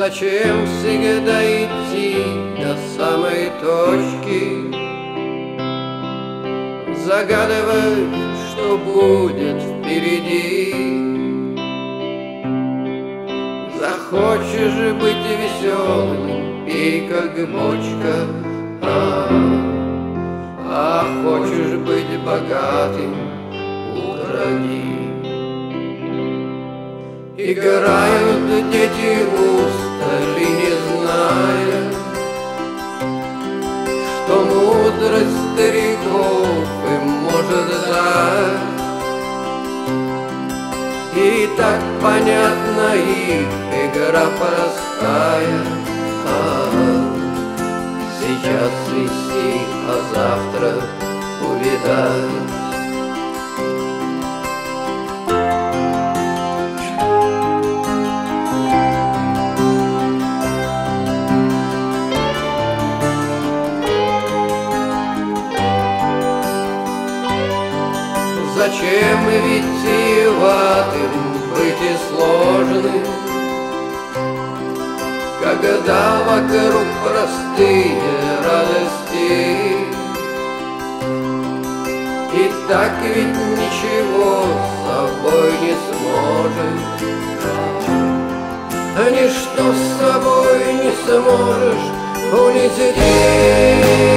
Зачем всегда идти до самой точки, загадывать, что будет впереди? Захочешь быть веселым, пей как бочка, а хочешь быть богатым, укради. Играют дети устали, не зная, что мудрость стариков им может дать. И так понятна их игра простая, сейчас свисти, а завтра увидать. Зачем витиеватым быть и сложным, когда вокруг простые радости? И так ведь ничего с собой не сможешь, ничто с собой не сможешь унести.